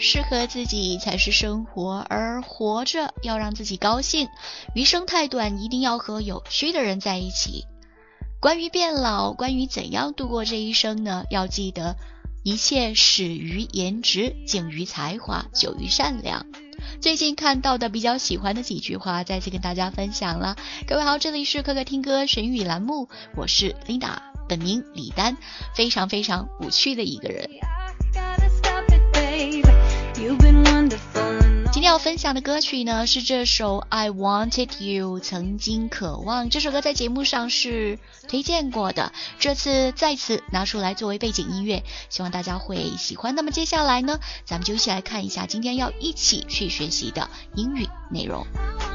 适合自己才是生活，而活着要让自己高兴。余生太短，一定要和有趣的人在一起。关于变老，关于怎样度过这一生呢？要记得一切始于颜值，敬于才华，久于善良。最近看到的比较喜欢的几句话，再次跟大家分享了。各位好，这里是可可听歌神语栏目，我是 Linda， 本名李丹，非常非常无趣的一个人。今天要分享的歌曲呢，是这首 I Wanted You 曾经渴望。这首歌在节目上是推荐过的，这次再次拿出来作为背景音乐，希望大家会喜欢。那么接下来呢，咱们就一起来看一下今天要一起去学习的英语内容。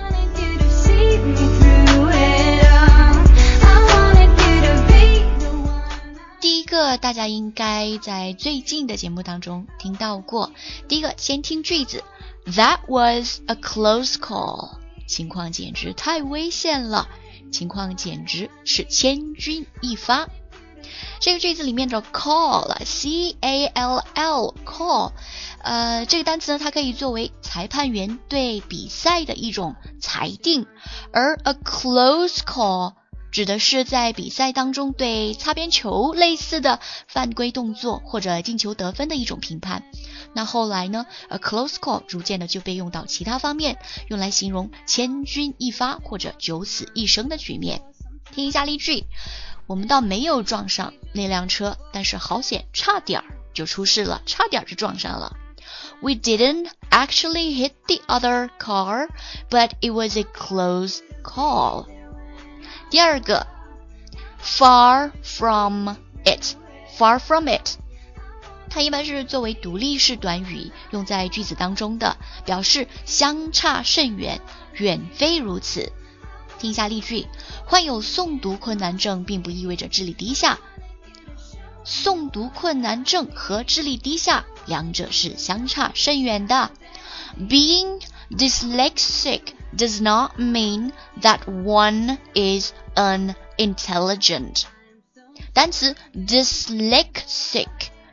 第一个大家应该在最近的节目当中听到过，第一个先听句子 That was a close call， 情况简直太危险了，情况简直是千钧一发。这个句子里面的 call C-A-L-L call 这个单词呢，它可以作为裁判员对比赛的一种裁定，而 a close call指的是在比赛当中对擦边球类似的犯规动作或者进球得分的一种评判。那后来呢 a close call 逐渐的就被用到其他方面，用来形容千钧一发或者九死一生的局面。听一下例句，我们倒没有撞上那辆车，但是好险差点就出事了，差点就撞上了。We didn't actually hit the other car, but it was a close call。第二个 far from it， far from it 它一般是作为独立式短语用在句子当中的，表示相差甚远，远非如此。听一下例句，患有诵读困难症并不意味着智力低下，诵读困难症和智力低下两者是相差甚远的。 Being dyslexic does not mean that one is unintelligent。 单词 dyslexic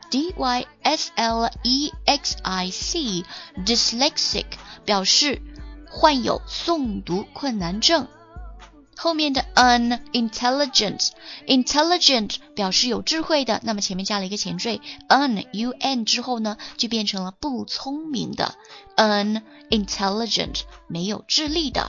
D-Y-S-L-E-X-I-C dyslexic 表示患有诵读困难症。后面的 unintelligent intelligent 表示有智慧的，那么前面加了一个前缀 un 之后呢，就变成了不聪明的 unintelligent 没有智力的。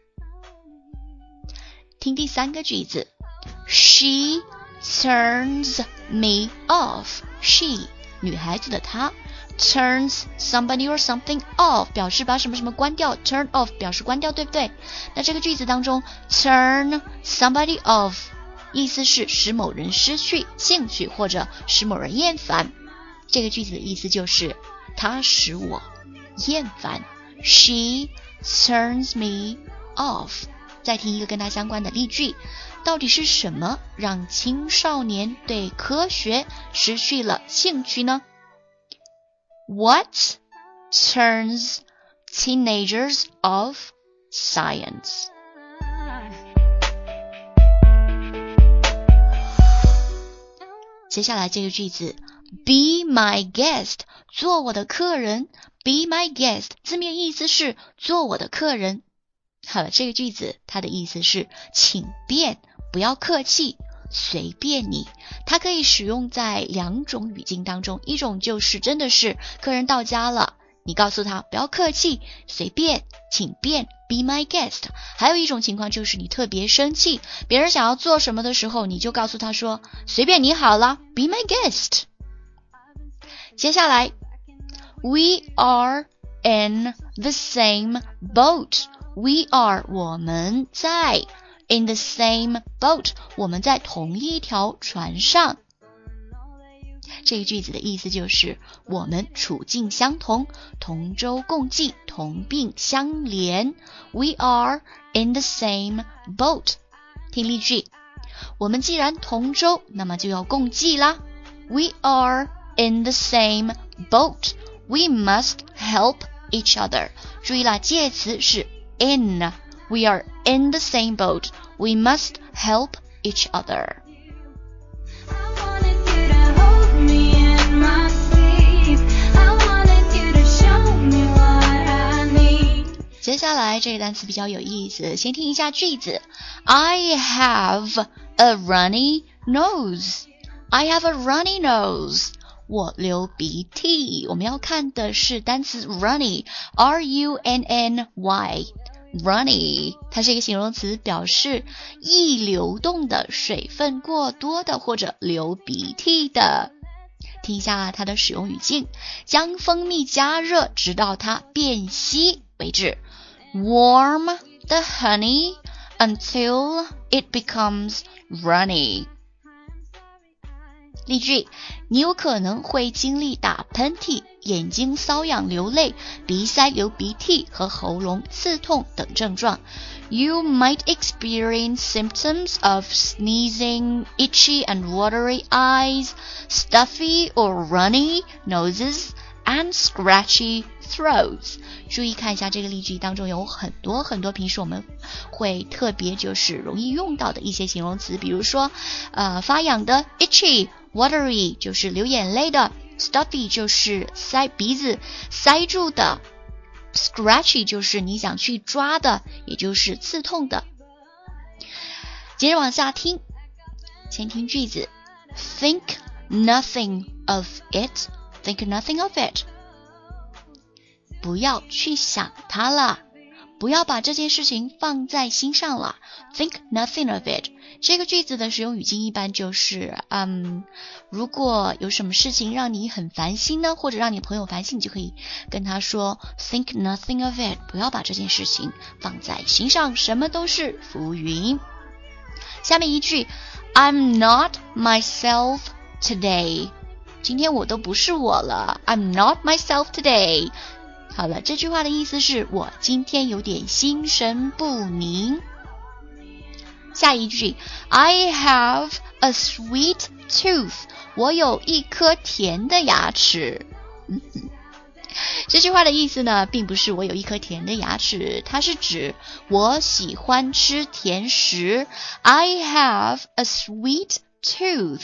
听第三个句子 She turns me off。 She 女孩子的她turns somebody or something off 表示把什么什么关掉， turn off 表示关掉，对不对？那这个句子当中 turn somebody off 意思是使某人失去兴趣或者使某人厌烦，这个句子的意思就是他使我厌烦。 She turns me off。 再听一个跟它相关的例句，到底是什么让青少年对科学失去了兴趣呢？ What turns teenagers off science？ 接下来这个句子 Be my guest 做我的客人。 Be my guest 字面意思是做我的客人。好了，这个句子它的意思是请便，不要客气，随便你。它可以使用在两种语境当中，一种就是真的是客人到家了，你告诉他不要客气，随便，请便 be my guest。 还有一种情况就是你特别生气，别人想要做什么的时候，你就告诉他说随便你好了 be my guest。 接下来 We are in the same boat。 We are 我们在， in the same boat 我们在同一条船上。这个句子的意思就是我们处境相同，同舟共济，同病相怜。 We are in the same boat。 听例句，我们既然同舟，那么就要共济啦。 We are in the same boat。 We must help each other。 注意啦，介词是in。 We are in the same boat。 We must help each other。 来这个单词比较有意思，先听一下句子。I have a runny nose. I have a runny nose. 我流鼻涕。我们要看的是单词 runny, R-U-N-N-Y. Runny 它是一个形容词，表示易流动的、水分过多的或者流鼻涕的。听一下它的使用语境，将蜂蜜加热直到它变稀为止。Warm the honey until it becomes runny. 例句，你有可能会经历打喷嚏、眼睛瘙痒流泪、鼻塞流鼻涕和喉咙刺痛等症状。You might experience symptoms of sneezing, itchy and watery eyes, stuffy or runny noses, and scratchy throats. 注意看一下这个例句当中有很多平时我们会特别就是容易用到的一些形容词，比如说发痒的 itchy, watery 就是流眼泪的， stuffy 就是鼻子塞住的， scratchy 就是你想去抓的，也就是刺痛的。接着往下听，先听句子 Think nothing of it. Think nothing of it. 不要去想它了，不要把这件事情放在心上了。Think nothing of it. 这个句子的使用语境一般就是如果有什么事情让你很烦心呢，或者让你朋友烦心，你就可以跟他说 Think nothing of it. 不要把这件事情放在心上，什么都是浮云。下面一句 I'm not myself today. 今天我都不是我了， I'm not myself today. 好了，这句话的意思是我今天有点心神不宁。下一句 I have a sweet tooth. 我有一颗甜的牙齿。这句话的意思呢，并不是我有一颗甜的牙齿，它是指我喜欢吃甜食。I have a sweet tooth.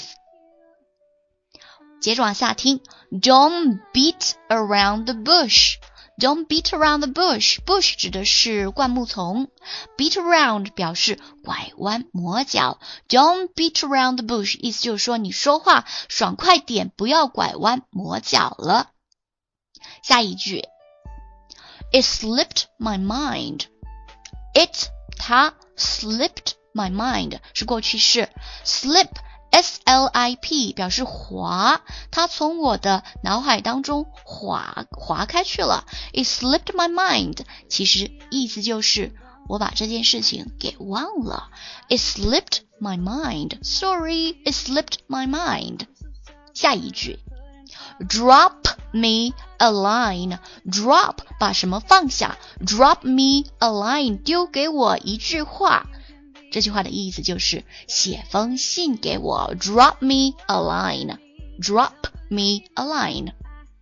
接着往下听 Don't beat around the bush. Don't beat around the bush. Bush 指的是灌木丛， beat around 表示拐弯抹角。 Don't beat around the bush 意思就是说你说话爽快点，不要拐弯抹角了。下一句 It slipped my mind. It 它 slipped my mind 是过去式， slip S-L-I-P 表示滑，它从我的脑海当中滑开去了。 It slipped my mind 其实意思就是我把这件事情给忘了。 It slipped my mind. Sorry, it slipped my mind. 下一句 Drop me a line. Drop 把什么放下， Drop me a line 丢给我一句话。这句话的意思就是写封信给我， Drop me a line. Drop me a line.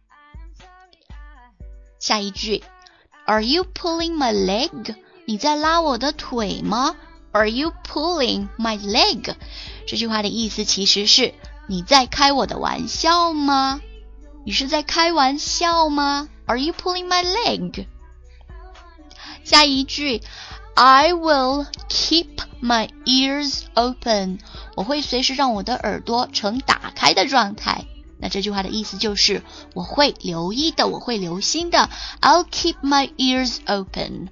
下一句 Are you pulling my leg? 你在拉我的腿吗？ Are you pulling my leg? 这句话的意思其实是你在开我的玩笑吗？你是在开玩笑吗？ Are you pulling my leg? 下一句I will keep my ears open. 我会随时让我的耳朵呈打开的状态。那这句话的意思就是我会留意的，我会留心的。 I'll keep my ears open.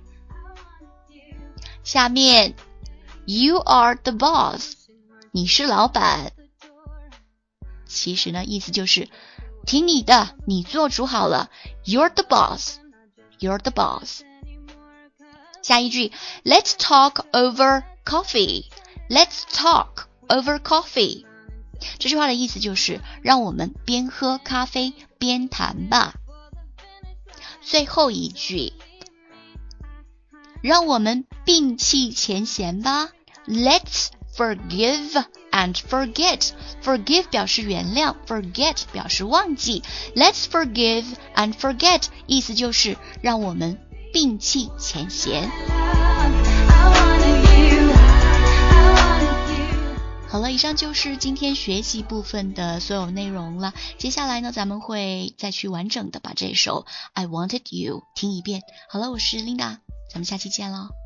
下面 You are the boss. 你是老板。其实呢，意思就是听你的，你做主好了。 You're the boss. You're the boss. 下一句 Let's talk over coffee. Let's talk over coffee. 这句话的意思就是让我们边喝咖啡边谈吧。最后一句让我们摒弃前嫌吧。 Let's forgive and forget. Forgive 表示原谅， forget 表示忘记。 Let's forgive and forget 意思就是让我们摒弃前嫌。好了，以上就是今天学习部分的所有内容了。接下来呢，咱们会再去完整的把这首 I Wanted You 听一遍。好了，我是 Linda， 咱们下期见咯。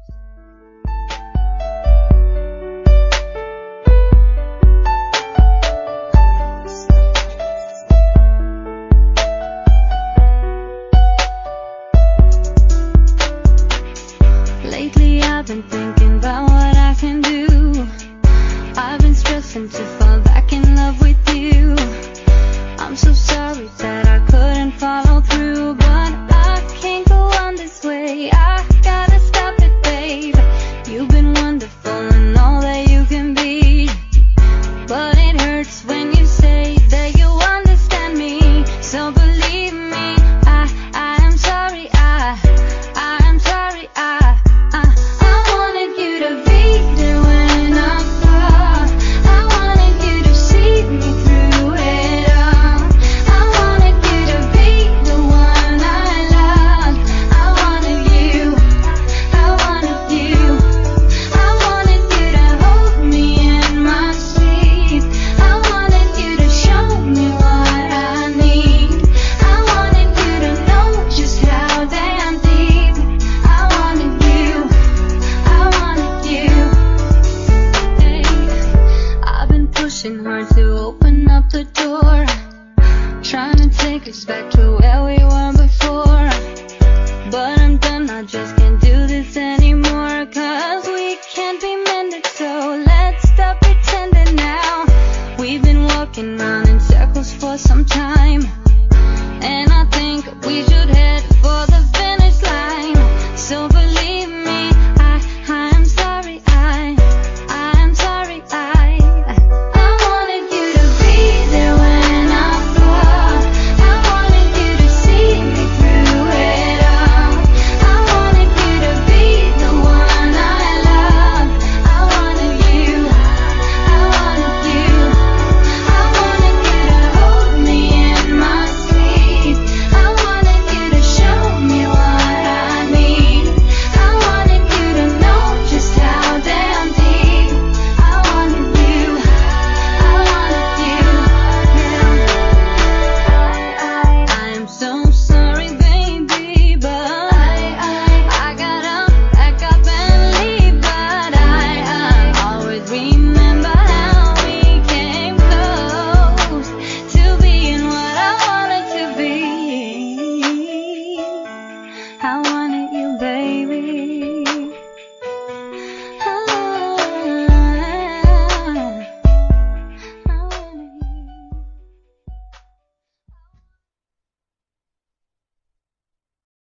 Lately I've been thinking about what I can do. I've been stressing to fall back in love with you. I'm so sorry that I couldn't follow through, but I can't go on this way. I gotta stop it, babe. You've been wonderful and all that you can be, but it hurts when you say that you understand me. So believe me, I am sorry. I am sorry. I wanted you to be there when I'm far. I wanted you to see me through it all. I wanted you to be the one I love. I wanted you. I wanted you. I wanted you to hold me in my sleep. I wanted you to show me what I need. I wanted you to know just how damn deep I wanted you. I wanted you. Hey, I've been pushing hard to open up the door, trying to take us back to where we were before, but I'm done, I just can't do this anymore, 'cause we can't be mended, so let's stop pretending now. We've been walking around in circles for some time, and I think we should head for the